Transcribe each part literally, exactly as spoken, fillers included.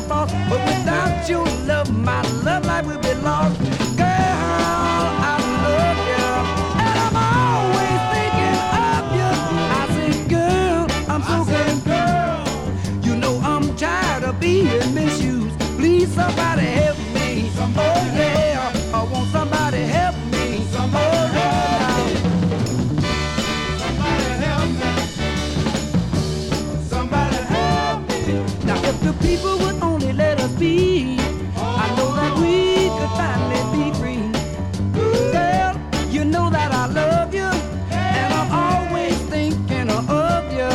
thoughts. But without your love, my love life will be lost. Girl, I love you, and I'm always thinking of you. I say, girl, I'm so good, girl. You know I'm tired of being misused. Please, somebody help me. Oh yeah, I want somebody help me. Somebody oh, yeah. Somebody help me. Somebody help me. Now if the people would only let us be, I know that we could finally be free. Girl, you know that I love you, and I'm always thinking of you.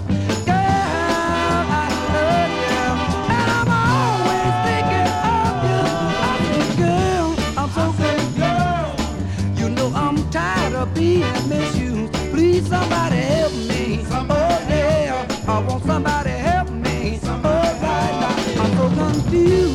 Girl, I love you, and I'm always thinking of you. I say, girl, I'm so good, girl. You know I'm tired of being misused. Please, somebody help me. Oh yeah, I want somebody help me. Oh right now, I'm so confused.